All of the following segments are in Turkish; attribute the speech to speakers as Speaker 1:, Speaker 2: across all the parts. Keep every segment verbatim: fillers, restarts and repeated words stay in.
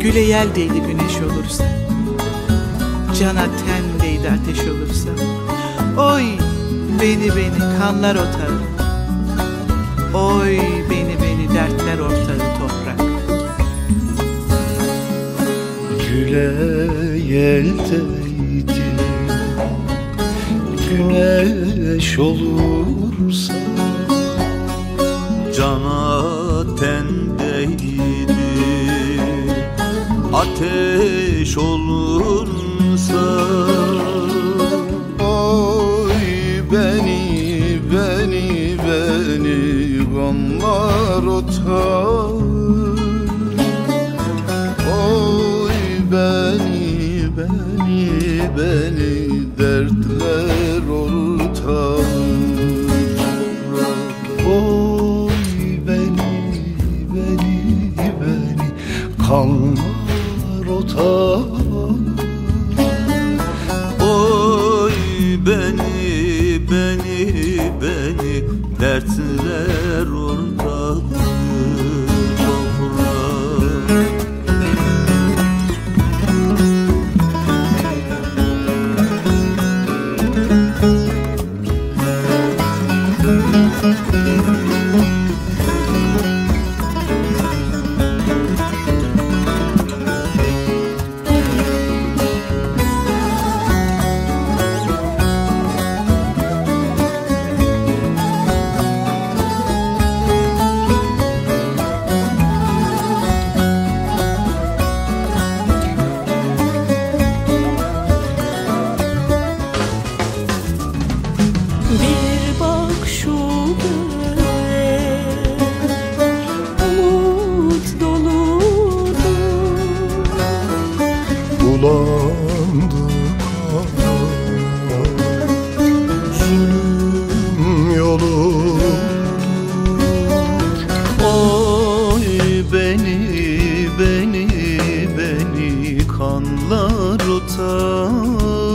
Speaker 1: Güle yel değdi güneş olursa, cana ten değdi ateş olursa, oy beni beni kanlar otarı, oy beni beni dertler ortarı toprak.
Speaker 2: Güle yel değdi güneş olursa,
Speaker 3: cana ten değdi ateş olursa,
Speaker 2: oy beni beni beni gamlar otar, oy beni beni beni dertler ortar, oy beni beni beni kanlar otar,
Speaker 3: oy beni beni beni dertler ortadır toprak.
Speaker 4: Bir bak şu göğe, umut doludur.
Speaker 2: Bulandı kan, zulüm yoludur.
Speaker 3: Oy beni beni beni kanlar otar,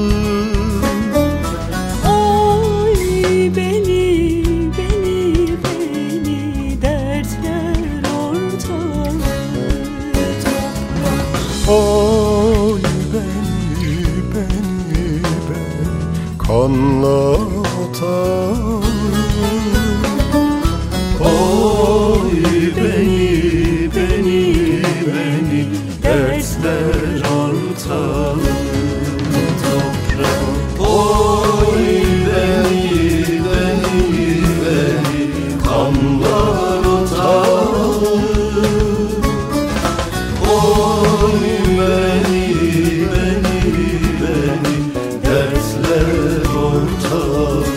Speaker 4: Oy beni, beni, beni dertler ortalığı toprak.
Speaker 2: Oy beni beni beni kanlar otar,
Speaker 3: oy beni beni beni dertler ortalığı toprak. Oy beni beni beni kanlar otar, oy beni beni beni dertler ortalığı.